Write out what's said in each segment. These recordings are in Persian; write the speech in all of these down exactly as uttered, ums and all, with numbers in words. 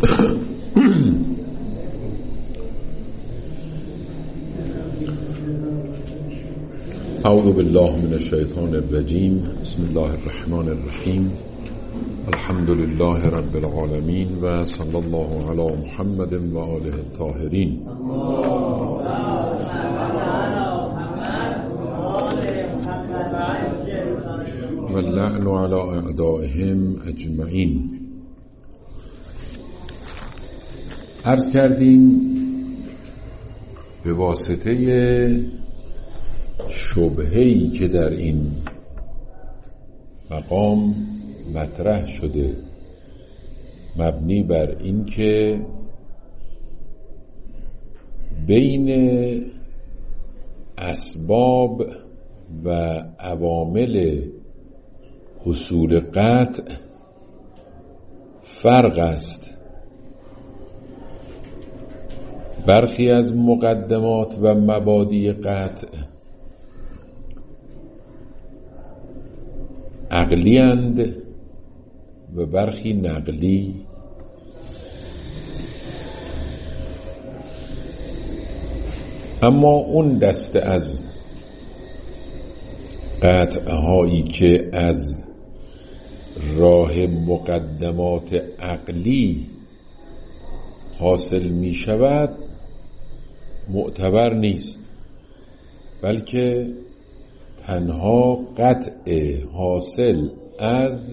اعوذ بالله من الشیطان الرجیم. بسم الله الرحمن الرحیم. الحمد لله رب العالمین و صلی الله علی محمد و آله الطاهرین. و اللعن علی اعدائهم اجمعین. عرض کردیم به واسطه شبهه‌ای که در این مقام مطرح شده، مبنی بر این که بین اسباب و عوامل حصول قطع فرق است. برخی از مقدمات و مبادی قطع عقلی اند و برخی نقلی. اما اون دسته از قطعهایی که از راه مقدمات عقلی حاصل می شود معتبر نیست، بلکه تنها قطع حاصل از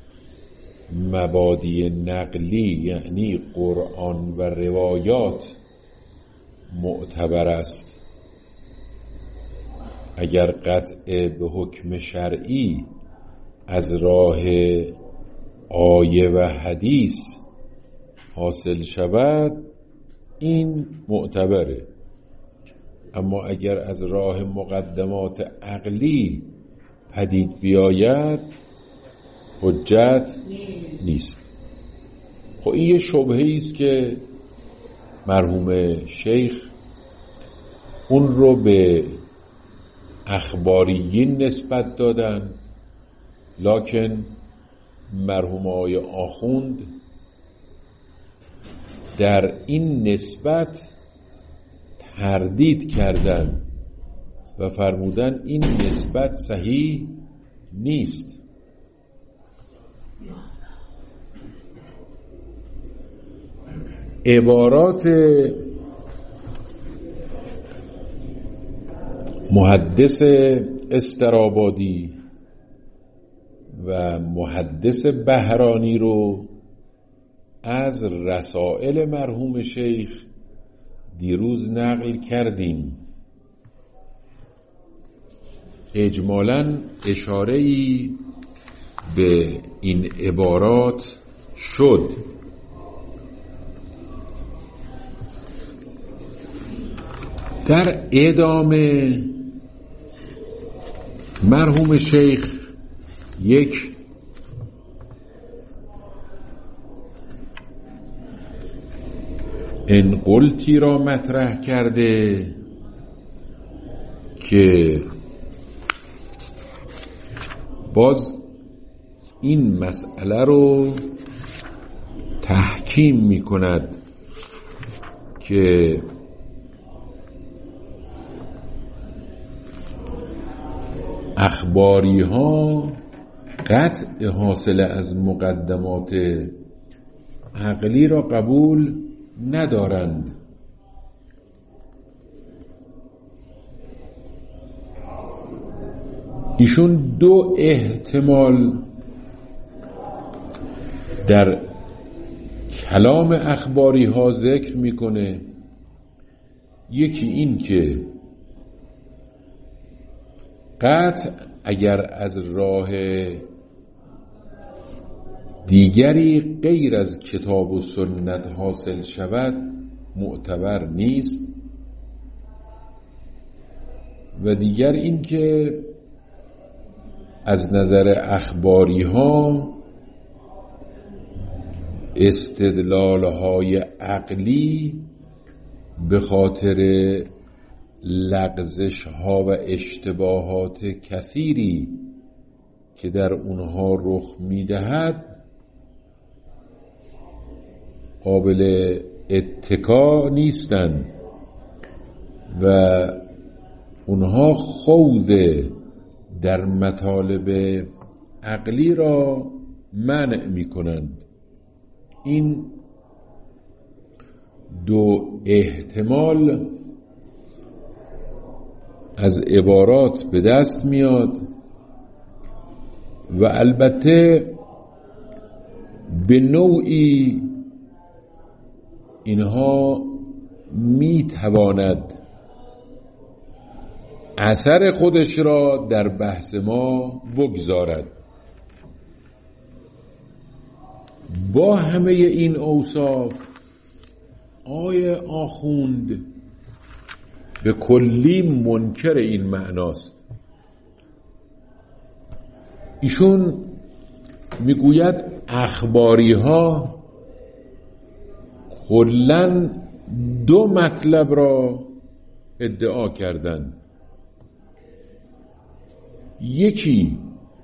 مبادی نقلی یعنی قرآن و روایات معتبر است. اگر قطع به حکم شرعی از راه آیه و حدیث حاصل شود این معتبره، اما اگر از راه مقدمات عقلی پدید بیاید حجت نیست. خب این یه شبهه‌ای است که مرحوم شیخ اون رو به اخباریین نسبت دادن، لکن مرحوم آقای آخوند در این نسبت تردید کردن و فرمودن این نسبت صحیح نیست. عبارات محدث استرابادی و محدث بهرانی رو از رسائل مرحوم شیخ دیروز نقل کردیم. اجمالاً اشاره‌ای به این عبارات شد. در ادامه مرحوم شیخ یک انقلتی را مطرح کرده که باز این مسئله رو تحکیم می کند که اخباری ها قطع حاصل از مقدمات عقلی را قبول ندارند. ایشون دو احتمال در کلام اخباری ها ذکر میکنه. یکی این که قطع اگر از راه دیگری غیر از کتاب و سنت حاصل شود معتبر نیست، و دیگر این که از نظر اخباری ها استدلال های عقلی به خاطر لغزش ها و اشتباهات کثیری که در اونها رخ میدهد قابل اتکا نیستن و اونها خوض در مطالب عقلی را منع می کنند. این دو احتمال از عبارات به دست میاد و البته به نوعی اینها می تواند اثر خودش را در بحث ما بگذارد. با همه این اوصاف آیه آخوند به کلی منکر این معناست. ایشون میگوید اخباری ها کلاً دو مطلب را ادعا کردند. یکی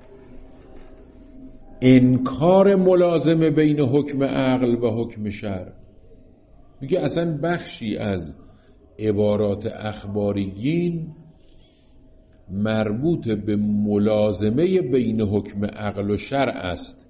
انکار ملازمه بین حکم عقل و حکم شرع. میگه اصلا بخشی از عبارات اخباریین مربوط به ملازمه بین حکم عقل و شرع است.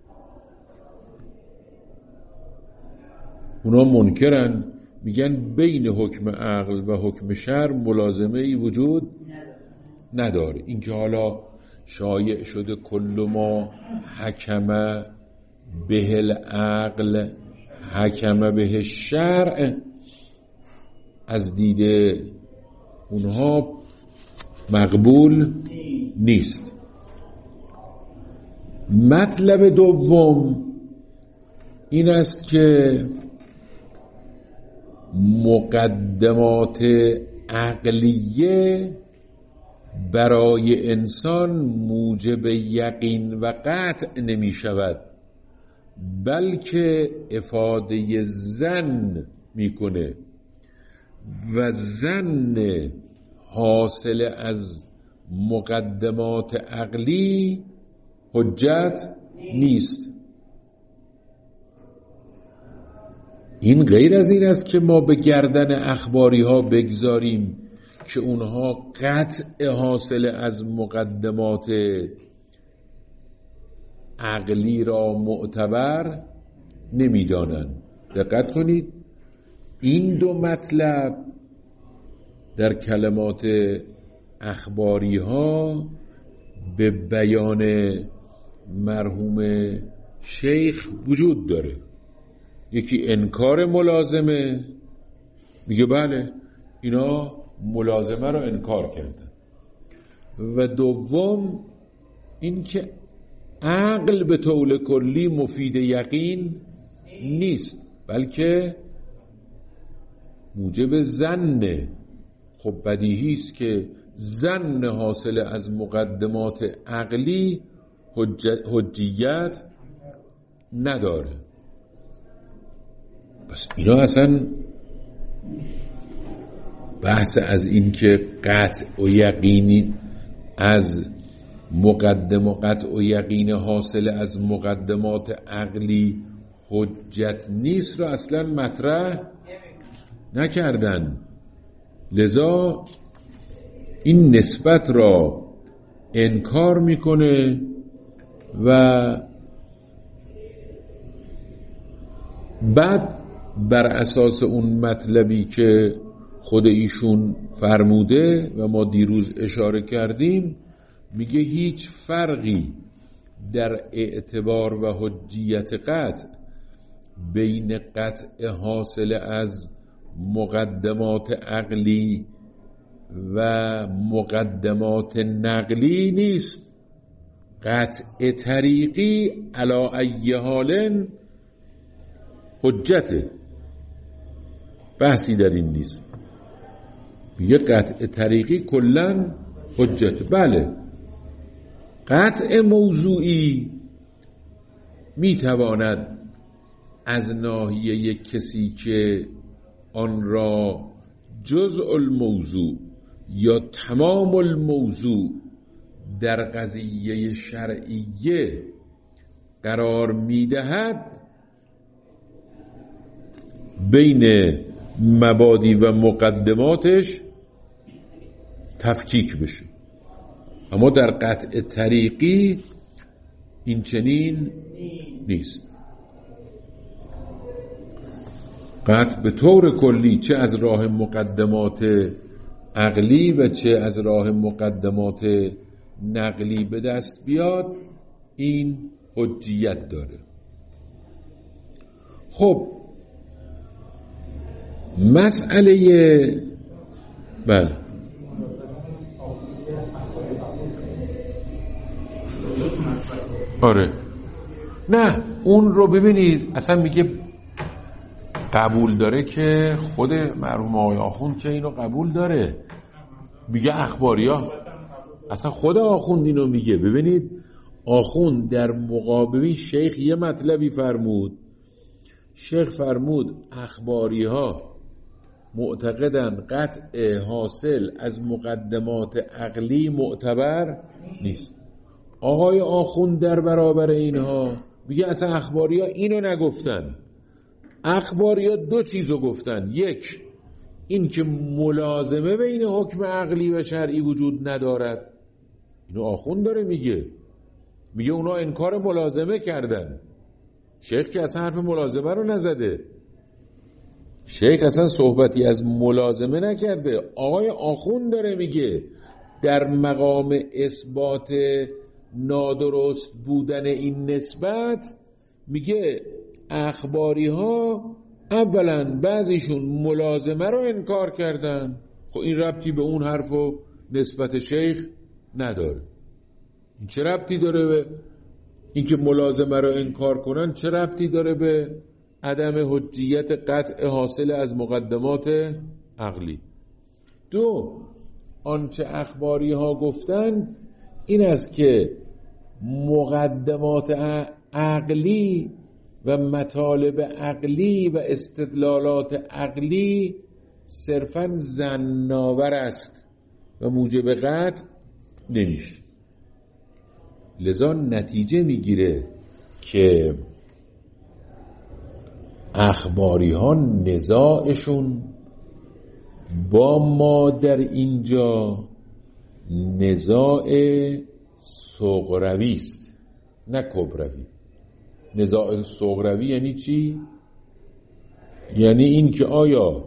اونا منکرن، میگن بین حکم عقل و حکم شرع ملازمه ای وجود نداره. این که حالا شایع شده کل ما حکم به العقل حکم به شرع، از دید اونها مقبول نیست. مطلب دوم این است که مقدمات عقلیه برای انسان موجب یقین و قطع نمی شود، بلکه افاده ظن می کنه و ظن حاصل از مقدمات عقلی حجت نیست. این غیر از این است که ما به گردن اخباری ها بگذاریم که اونها قطع حاصل از مقدمات عقلی را معتبر نمیدانند. دقت کنید، این دو مطلب در کلمات اخباری ها به بیان مرحوم شیخ وجود داره. یکی انکار ملازمه، میگه بله اینا ملازمه رو انکار کردن، و دوم این که عقل به طول کلی مفید یقین نیست بلکه موجب ظن. خب بدیهی است که ظن حاصل از مقدمات عقلی حجیت نداره. پس اینا اصلا بحث از این که قطع و یقینی از مقدم و قطع و یقین حاصل از مقدمات عقلی حجت نیست رو اصلا مطرح نکردن. لذا این نسبت را انکار میکنه و بعد بر اساس اون مطلبی که خود ایشون فرموده و ما دیروز اشاره کردیم، میگه هیچ فرقی در اعتبار و حجیت قطع بین قطع حاصل از مقدمات عقلی و مقدمات نقلی نیست. قطع طریقی علی ای حال حجته، بحثی در این نیست. یه قطع طریقی کلن حجت. بله قطع موضوعی میتواند از ناحیه کسی که آن را جزء الموضوع یا تمام الموضوع در قضیه شرعیه قرار میدهد بین مبادی و مقدماتش تفکیک بشه. اما در قطع طریقی این چنین نیست. قطع به طور کلی چه از راه مقدمات عقلی و چه از راه مقدمات نقلی به دست بیاد این حجیت داره. خب مسئله بله آره نه اون رو ببینید اصلا میگه قبول داره که خود مرحوم آقای آخوند که اینو قبول داره، میگه اخباریا اصلا خود آخوند اینو میگه. ببینید آخوند در مقابل شیخ یه مطلبی فرمود، شیخ فرمود اخباری ها معتقدن قطع حاصل از مقدمات عقلی معتبر نیست. آقای آخوند در برابر اینها میگه اصلا اخباری ها اینو نگفتن، اخباری ها دو چیزو گفتن، یک این که ملازمه بین حکم عقلی و شرعی وجود ندارد، اینو آخوند داره میگه، میگه اونا انکار ملازمه کردن، شیخ که اصلا حرف ملازمه رو نزده، شیخ اصلا صحبتی از ملازمه نکرده. آقای آخوند داره میگه در مقام اثبات نادرست بودن این نسبت، میگه اخباری ها اولا بعضیشون ملازمه رو انکار کردن، خب این ربطی به اون حرف و نسبت شیخ نداره. این چه ربطی داره به این که ملازمه رو انکار کنن؟ چه ربطی داره به عدم حجیت قطع حاصل از مقدمات عقلی؟ دو، آنچه اخباری ها گفتن این است که مقدمات عقلی و مطالب عقلی و استدلالات عقلی صرفاً ظن‌آور است و موجب قطع نمیشه. لذا نتیجه میگیره که اخباری ها نزاعشون با ما در اینجا نزاع صغروی است نه کبروی. نزاع صغروی یعنی چی؟ یعنی این که آیا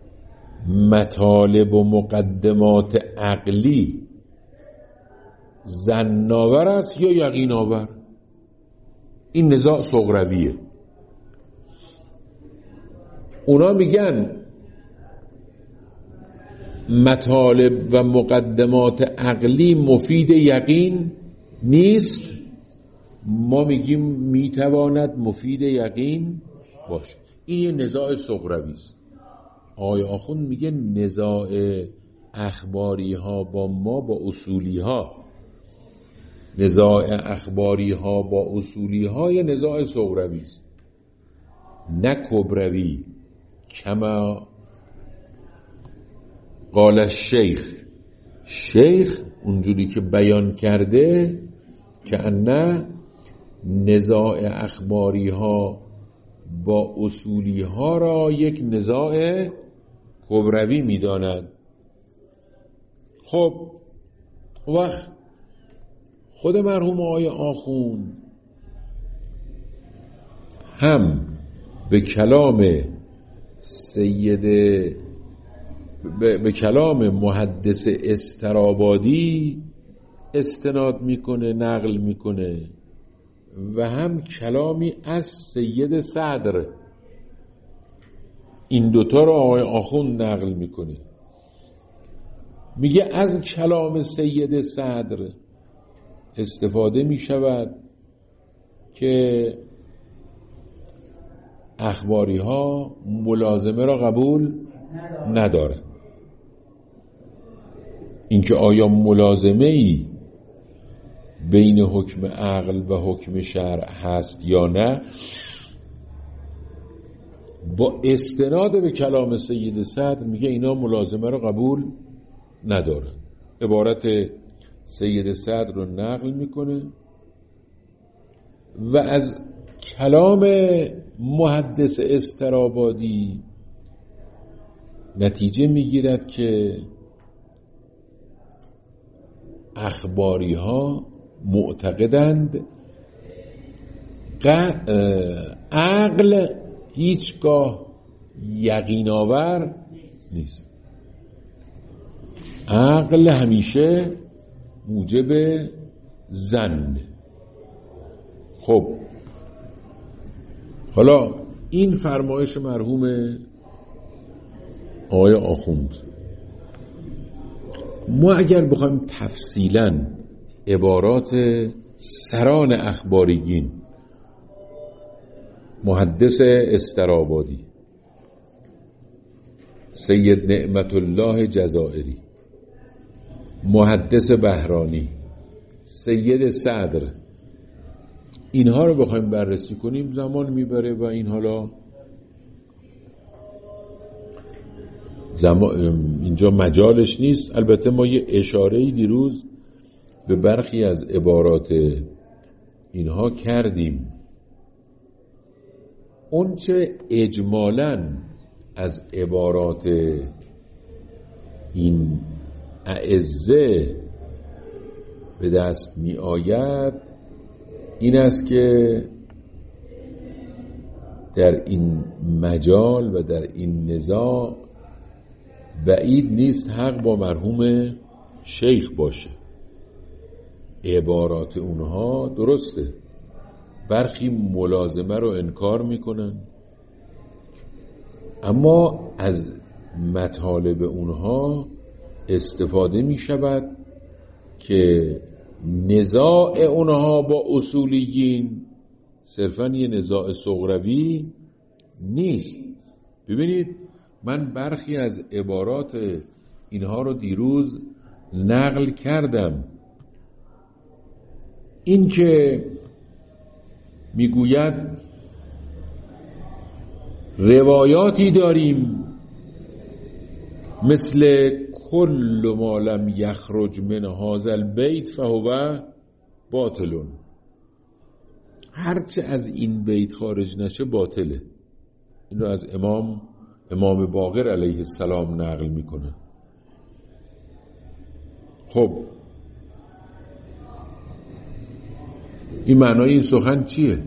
مطالب و مقدمات عقلی ظن‌آور است یا یقین آور؟ این نزاع صغرویه. اونا میگن مطالب و مقدمات عقلی مفید یقین نیست، ما میگیم میتواند مفید یقین باشه. این یه نزاع صغروی است. آقای آخوند میگه نزاع اخباری ها با ما با اصولی ها، نزاع اخباری ها با اصولی ها یه نزاع صغروی است نه کبروی. کما قال الشیخ، شیخ اونجوری که بیان کرده که ان نزاع اخباری ها با اصولی ها را یک نزاع کبروی میداند. خب وقت خود مرحوم آقای آخوند هم به کلام سید به, به کلام محدث استرابادی استناد میکنه، نقل میکنه، و هم کلامی از سید صدر. این دوتا رو آقای آخوند نقل میکنه. میگه از کلام سید صدر استفاده میشود که اخباری ها ملازمه را قبول ندارن. اینکه آیا ملازمه ای بین حکم عقل و حکم شرع هست یا نه، با استناد به کلام سید صدر میگه اینا ملازمه رو قبول ندارن. عبارت سید صدر رو نقل میکنه و از کلام محدث استرابادی نتیجه میگیرد که اخباری ها معتقدند عقل هیچگاه یقین آور نیست. عقل همیشه موجب ظن. خب حالا این فرمایش مرحوم آقای آخوند، ما اگر بخوایم تفصیلاً عبارات سران اخباریین، محدث استرابادی، سید نعمت الله جزائری، محدث بهرانی، سید صدر، اینها رو بخوایم بررسی کنیم زمان میبره و این حالا زمان اینجا مجالش نیست. البته ما یه اشاره‌ای دیروز به برخی از عبارات اینها کردیم. اون چه اجمالاً از عبارات این اعزه به دست می آید این است که در این مجال و در این نزاع بعید نیست حق با مرحوم شیخ باشه. عبارات اونها درسته، برخی ملازمه رو انکار میکنن، اما از مطالب اونها استفاده میشود که نزاع اونها با اصولیین صرفاً یه نزاع صغروی نیست. ببینید من برخی از عبارات اینها رو دیروز نقل کردم. این که میگوید روایاتی داریم مثل کل ما لم یخرج من هذا البیت فهو باطل، هرچه از این بیت خارج نشه باطله. این رو از امام امام باقر علیه السلام نقل میکنه. خب این معنای این سخن چیه؟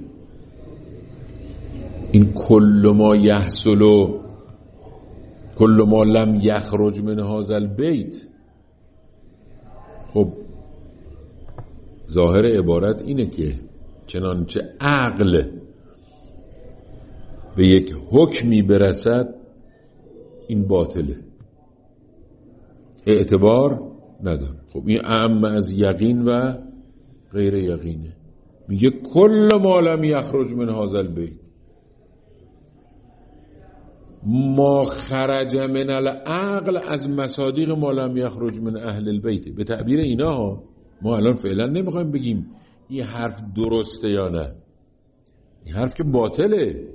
این کل ما یحصل و کل ما لم یخرج من هذا البیت، خب ظاهر عبارت اینه که چنانچه عقل به یک حکمی برسد این باطله، اعتبار نداره. خب این اعم از یقین و غیر یقینه. میگه کل ما لم یخرج من هذا البیت، ما خرج من العقل از مصادیق ما لم یخرج من اهل البیت. به تعبیر اینا ها، ما الان فعلا نمیخوایم بگیم این حرف درسته یا نه، این حرف که باطله.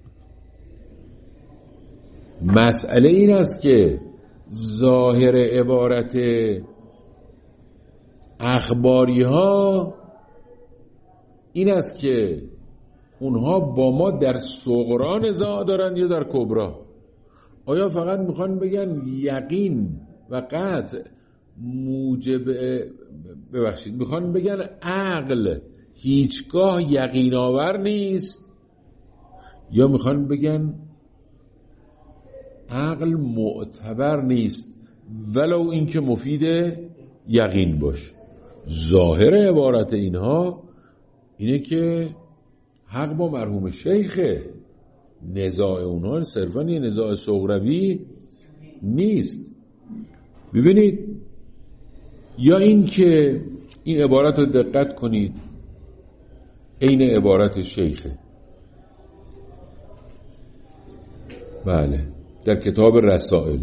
مسئله این است که ظاهر عبارت اخباری ها این است که اونها با ما در صغرا نزاع دارن یا در کبرا. آیا فقط میخوان بگن یقین و قطع موجب، ببخشید میخوان بگن عقل هیچگاه یقین آور نیست، یا میخوان بگن عقل معتبر نیست ولو اینکه مفید یقین باشه؟ ظاهر عبارت اینها اینه که حق با مرحوم شیخه، نزاع اونها صرفاً یه نزاع صغروی نیست. ببینید، یا این که این عبارت رو دقت کنید، عین عبارت شیخه. بله، در کتاب رسائل.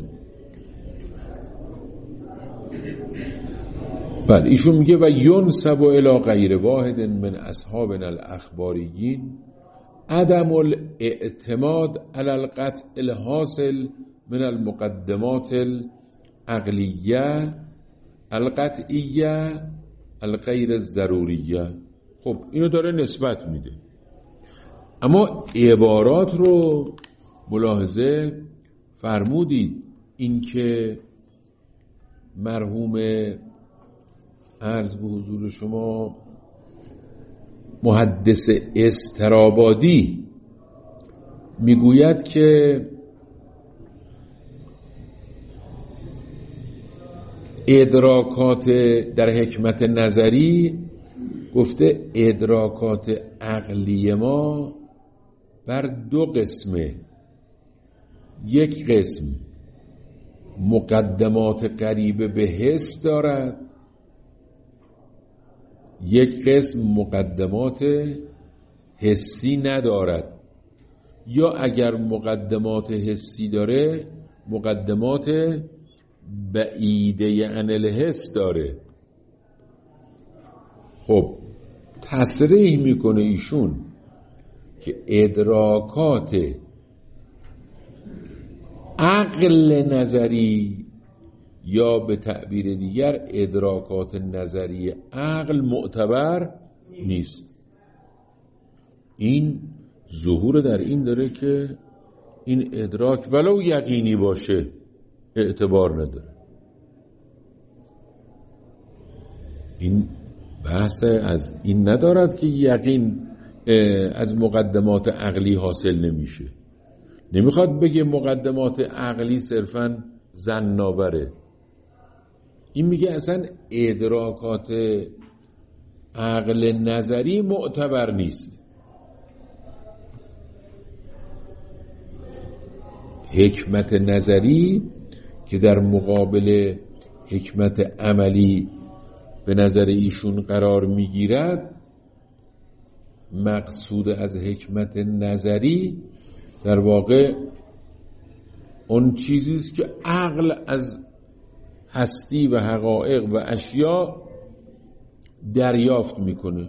بله، ایشون میگه و ینسب الی غیر واحد من اصحابنا الاخباریین عدم الاعتماد علی القطع الحاصل من المقدمات العقلیه القطعیه الغیر الضروریه. خب اینو داره نسبت میده، اما عبارات رو ملاحظه فرمودید اینکه مرحوم عرض به حضور شما محدث استرابادی میگوید که ادراکات در حکمت نظری گفته ادراکات عقلی ما بر دو قسمه، یک قسم مقدمات قریبه به حس دارد، یک قسم مقدمات حسی ندارد، یا اگر مقدمات حسی داره مقدمات بعیده عن الحس داره. خب تصریح میکنه ایشون که ادراکات عقل نظری یا به تعبیر دیگر ادراکات نظری عقل معتبر نیست. این ظهور در این داره که این ادراک ولو یقینی باشه اعتبار نداره. این بحث از این ندارد که یقین از مقدمات عقلی حاصل نمیشه. نمیخواد بگه مقدمات عقلی صرفاً ظن‌آوره. این میگه اصلا ادراکات عقل نظری معتبر نیست. حکمت نظری که در مقابل حکمت عملی به نظر ایشون قرار میگیرد، مقصود از حکمت نظری در واقع اون چیزی است که عقل از هستی و حقایق و اشیاء دریافت میکنه.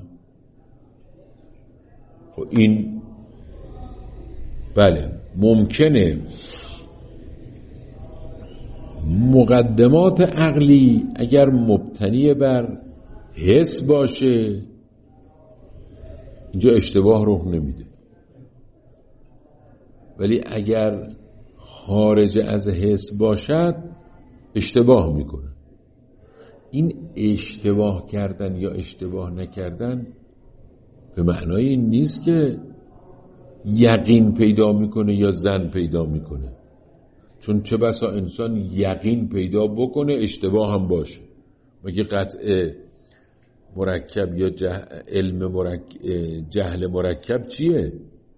خب این بله ممکنه مقدمات عقلی اگر مبتنی بر حس باشه اینجا اشتباه رخ نمیده، ولی اگر خارج از حس باشد اشتباه میکنه. این اشتباه کردن یا اشتباه نکردن به معنای این نیست که یقین پیدا میکنه یا ظن پیدا میکنه، چون چه بسا انسان یقین پیدا بکنه اشتباه هم باشه. مگه قطع مرکب یا جه... علم مرکب... جهل مرکب چیه؟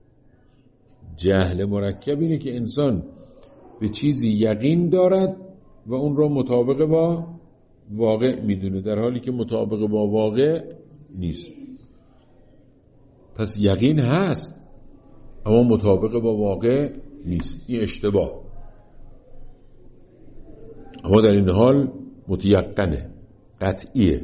جهل مرکب اینه که انسان به چیزی یقین دارد و اون را مطابق با واقع میدونه، در حالی که مطابق با واقع نیست. پس یقین هست اما مطابق با واقع نیست. این اشتباه، اما در این حال متیقنه، قطعیه.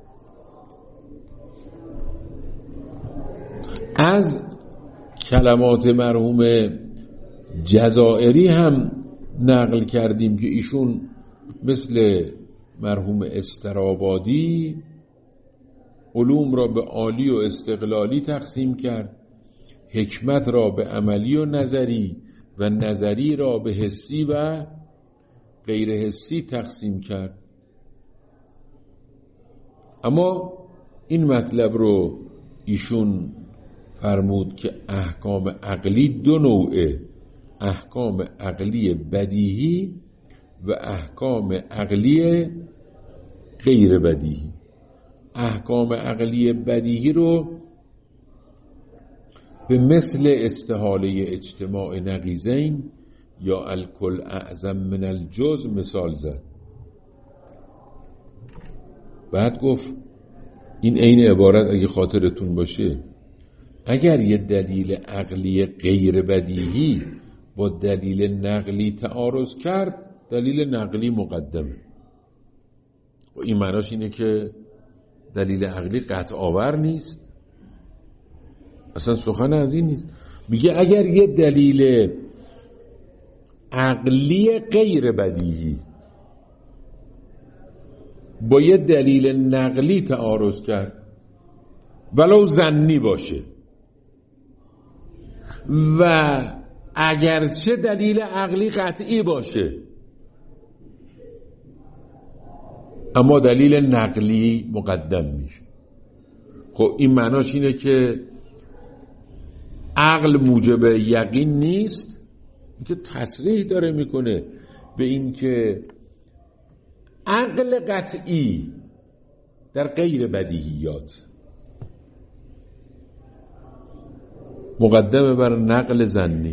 از کلمات مرحوم جزائری هم نقل کردیم که ایشون مثل مرحوم استرابادی علوم را به عالی و استقلالی تقسیم کرد، حکمت را به عملی و نظری و نظری را به حسی و غیر حسی تقسیم کرد. اما این مطلب رو ایشون فرمود که احکام عقلی دو نوعه، احکام عقلی بدیهی و احکام عقلی غیر بدیهی. احکام عقلی بدیهی رو به مثل استحاله اجتماع نقیضین یا الکل اعظم من الجزء مثال زد. بعد گفت این عین عبارت اگه خاطرتون باشه، اگر یه دلیل عقلی غیر بدیهی با دلیل نقلی تعارض کرد، دلیل نقلی مقدمه. و این معناش اینه که دلیل عقلی قطع آور نیست. اصلا سخن از این نیست. میگه اگر یه دلیل عقلی غیر بدیهی با یه دلیل نقلی تعارض کرد، ولو ظنی باشه، و اگرچه دلیل عقلی قطعی باشه، اما دلیل نقلی مقدم میشه. خب این معناش اینه که عقل موجب یقین نیست، که تصریح داره میکنه به این که عقل قطعی در غیر بدیهیات مقدمه بر نقل ظنی.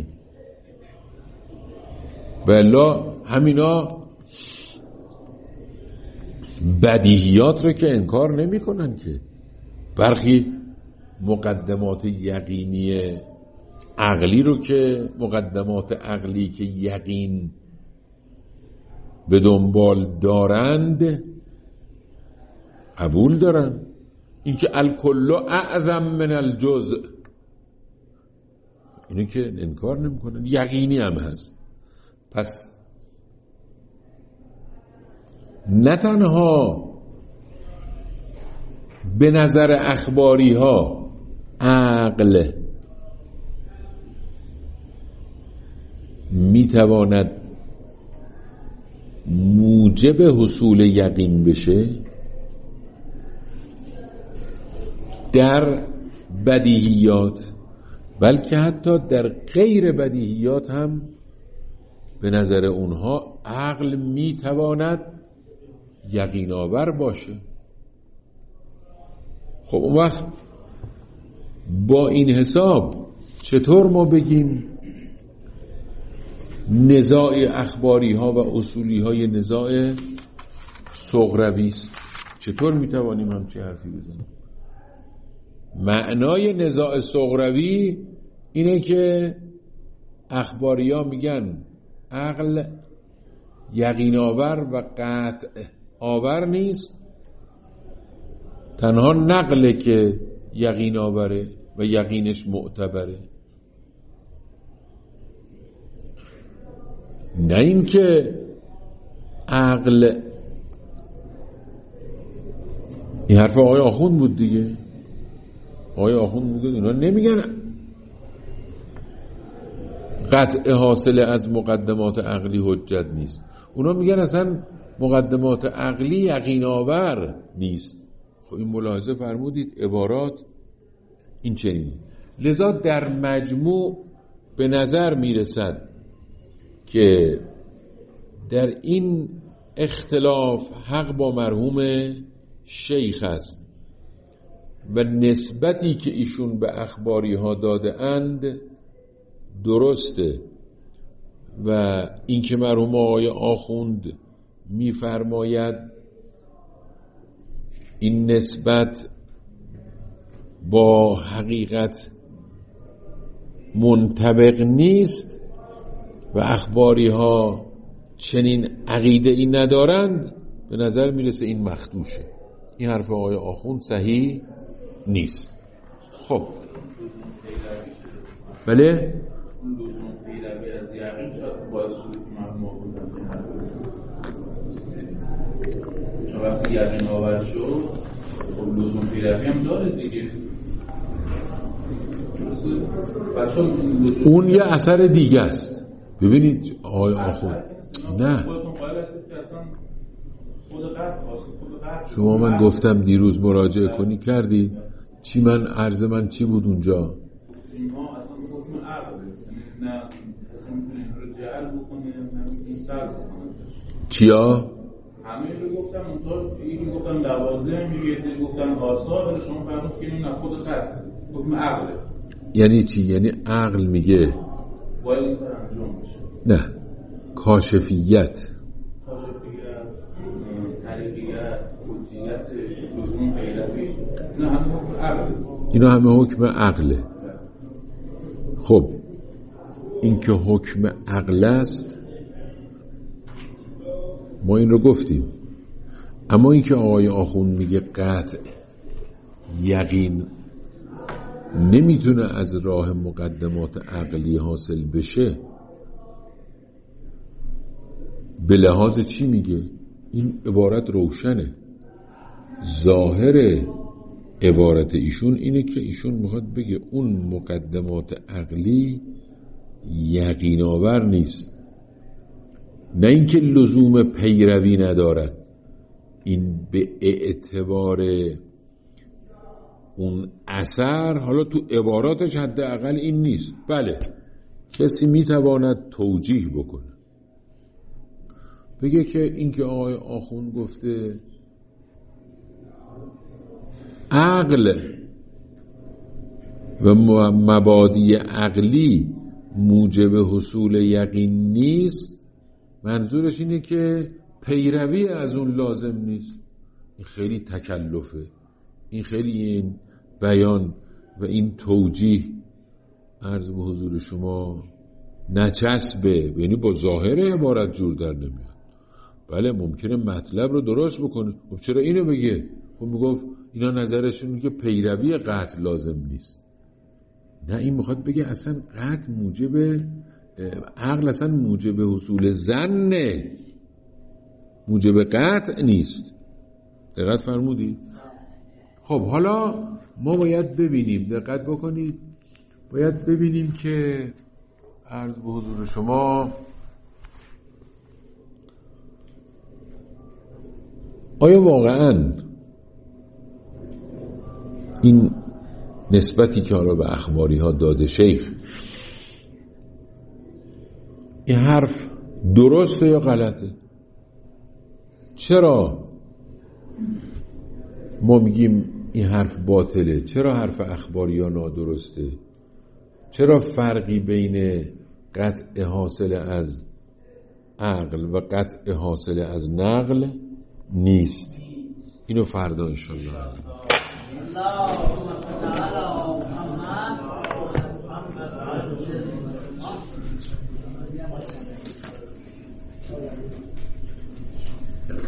والا همینا بدیهیات رو که انکار نمی کنن که برخی مقدمات یقینی عقلی رو که مقدمات عقلی که یقین به دنبال دارند قبول دارن. اینکه الکل اعظم من الجزء اینو که انکار نمی کنن، یقینی هم هست. پس نه تنها به نظر اخباری ها عقل می تواند موجب حصول یقین بشه در بدیهیات، بلکه حتی در غیر بدیهیات هم به نظر اونها عقل می تواند یقین آور باشه. خب اون وقت با این حساب چطور ما بگیم نزاع اخباری ها و اصولی های نزاع صغروی است؟ چطور میتوانیم همچین حرفی بزنیم؟ معنای نزاع صغروی اینه که اخباری ها میگن عقل یقین آور و قطع آور نیست، تنها نقله که یقین آوره و یقینش معتبره، نه این که عقل. این حرف آقای آخوند بود دیگه. آقای آخوند میگه اینا نمیگن قطع حاصل از مقدمات عقلی حجت نیست، اونا میگن اصلا مقدمات عقلی یقین آور نیست. خب این ملاحظه فرمودید عبارات این چنینه. لذا در مجموع به نظر میرسد که در این اختلاف حق با مرحوم شیخ است و نسبتی که ایشون به اخباری ها داده اند درسته و این که مرحوم آقای آخوند میفرماید این نسبت با حقیقت منطبق نیست و اخباری ها چنین عقیده ای ندارند، به نظر میرسه این مخدوشه. این حرف آقای آخوند صحیح نیست. خب بله وقتی یقین آور شد خب لزوم پیروی هم داره دیگه. اون یه اثر دیگه است. ببینید آقای آخوند نه شما من گفتم دیروز مراجعه کنی کردی چی؟ من عرض من چی بود اونجا؟ ما اصلا حکم عقل نه اصلا میتونیم رو جعل بکنیم نه سر بکنیم. چیا؟ همه رو گفتم اونطور یکی گفتم دوازه میگه گفتم آثار، ولی شما فرمود که این نه خود قطع حکم عقله. یعنی چی؟ یعنی عقل میگه باید این کار انجام بشه. نه کاشفیت کاشفیت طریقیت حجیتش لزوم پیرویش اینا همه حکم عقله. اینا همه حکم عقله. خب این که حکم عقل است ما این رو گفتیم، اما این که آقای آخوند میگه قطع یقین نمیتونه از راه مقدمات عقلی حاصل بشه، به لحاظ چی میگه؟ این عبارت روشنه. ظاهر عبارت ایشون اینه که ایشون میخواد بگه اون مقدمات عقلی یقین آور نیست، نه اینکه لزوم پیروی ندارد. این به اعتبار اون اثر، حالا تو عباراتش حداقل این نیست. بله کسی میتواند توجیه بکنه، بگه که این که آقای آخوند گفته عقل و مبادی عقلی موجب حصول یقین نیست، منظورش اینه که پیروی از اون لازم نیست. این خیلی تکلفه، این خیلی این بیان و این توجیه عرض به حضور شما نچسبه، یعنی با ظاهر عبارت جور در نمیاد. بله ممکنه مطلب رو درست بکنه، خب چرا اینو بگه؟ خب میگفت اینا نظرشون که پیروی قطع لازم نیست. نه، این میخواد بگه اصلا قطع موجب عقل، اصلا موجب حصول ظن، موجب قطع نیست. دقت فرمودید؟ خب حالا ما باید ببینیم، دقت بکنید، باید ببینیم که عرض به حضور شما آیا واقعاً این نسبتی که حالا به اخباری ها داده شیخ، این حرف درسته یا غلطه؟ چرا ما میگیم این حرف باطله؟ چرا حرف اخباری ها نادرسته؟ چرا فرقی بین قطع حاصل از عقل و قطع حاصل از نقل نیست؟ اینو فردا انشاءالله